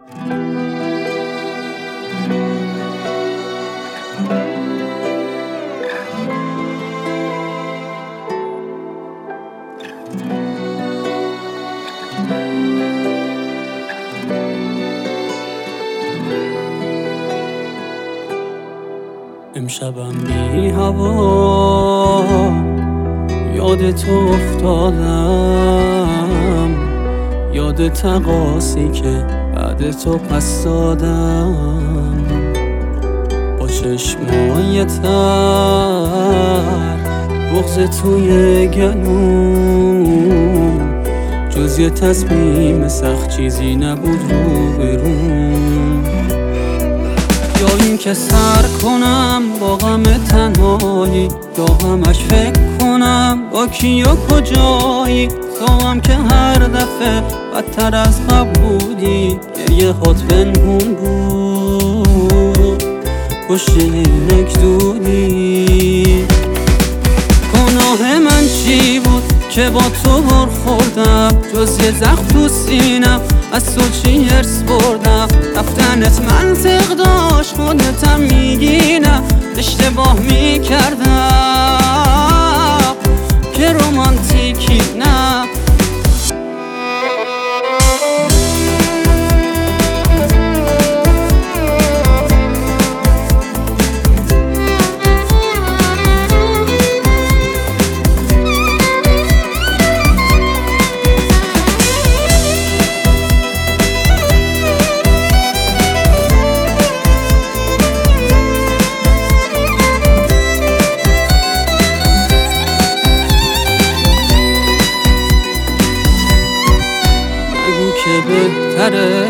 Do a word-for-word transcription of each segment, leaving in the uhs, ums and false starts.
امشبم بی هوا یاد تو افتادم، یاد تقاسی که بعد تو پس دادم. با چشمای تر بغض توی گلوم، جز یه تصمیم سخت چیزی نبود رو برون. یا این که سر کنم با غم تنهایی، یا همش فکر کنم با کی و کجایی. تو هم که هر دفعه بدتر از قبل بودی، گریه خود پنهون بود پشت عینک دودی. گناه من چی بود که با تو بر خوردم، جز یه زخم تو سینم از تو چی ارث بردم. رفتنت منطق داشت خودتم میگی نه، اشتباه میکردم که رومانتیکی نه. که بهتره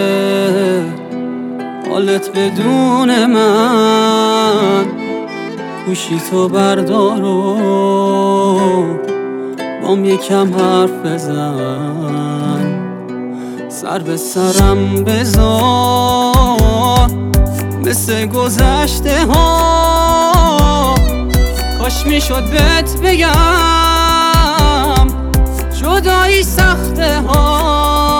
حالت بدون من، گوشی تو بردار و بام یکم حرف بزن. سر به سرم بذار مثل گذشته ها، کاش میشد بهت بگم جدایی سخته ها.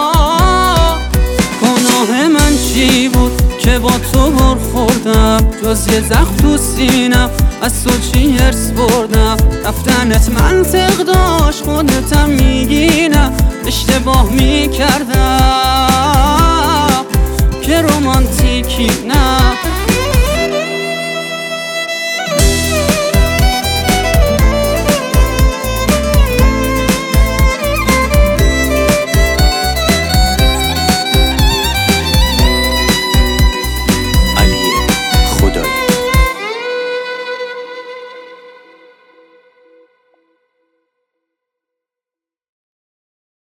گناه من چی بود که با تو بر خوردم، جز یه زخم تو سینم از تو چی ارث بردم. رفتنت منطق داشت خودتم میگی نه، اشتباه میکردم که رومانتیکی نه.